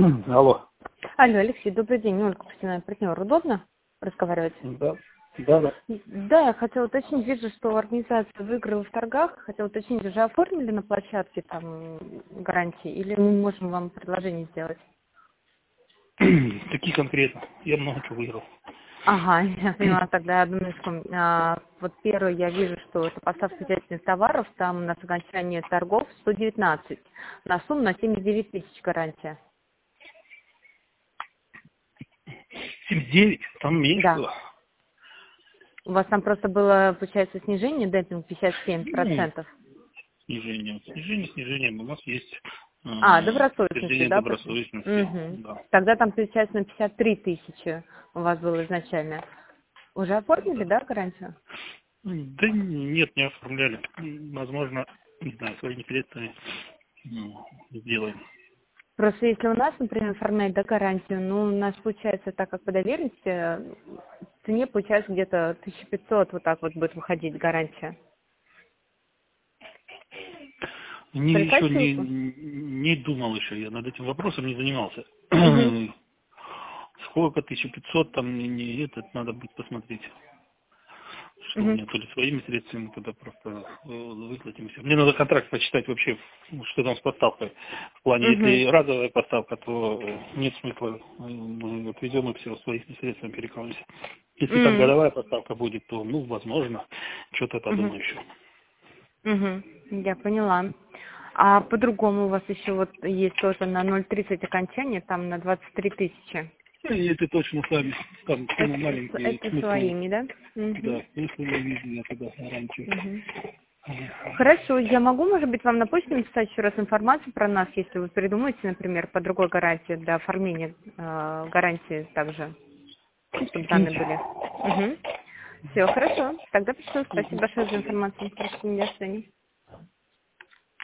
Алло. Алло, Алексей, добрый день. Ольга, профессиональный партнер. Удобно разговаривать? Да. Да. Да, я хотела уточнить, вижу, что организация выиграла в торгах. Хотела уточнить, уже оформили на площадке там гарантии или мы можем вам предложение сделать? Какие конкретно? Я много чего выиграл. Ага, я поняла, тогда одну минутку. Вот первое, я вижу, что это поставка хозяйственных товаров, там у нас окончание торгов 119, на сумму на 79 тысяч гарантия. 79, там меньше Да. было. У вас там просто было, получается, снижение, демпинг 57%. Снижение. У нас есть Добросовестности, утверждение да? добросовестности. Угу. Да. Тогда там, получается, на 53 тысячи у вас было изначально. Уже оформили, да, гарантию? Да нет, не оформляли. Возможно, не знаю, своими средствами сделаем. Просто если у нас, например, оформлять, да, гарантию, ну, у нас получается, так как по доверенности, в цене получается где-то 1500 вот так вот будет выходить гарантия. Еще Прихватилку. не думал еще, я над этим вопросом не занимался. Угу. Сколько, 1500, там этот надо будет посмотреть. Что у Угу. меня то ли своими средствами, тогда просто выплатим все. Мне надо контракт почитать вообще, что там с поставкой. В плане, Угу. если разовая поставка, то нет смысла, мы отвезем и все, своими средствами перекроемся. Если там Угу. годовая поставка будет, то, возможно, что-то подумаю еще. Угу. Я поняла. А по-другому у вас еще вот есть тоже на 0,30 окончание, там на 23 тысячи. И это точно сами, там сумма маленькая, Это смысл, своими, да? да, Угу. смысл я вижу, я тогда раньше. Угу. Хорошо, я могу, может быть, вам на почту написать еще раз информацию про нас, если вы придумаете, например, по другой гарантии, для оформления гарантии также, чтобы данные были. Угу. Все, хорошо. Тогда пришло. Спасибо большое за информацию. Хорошо, до свидания.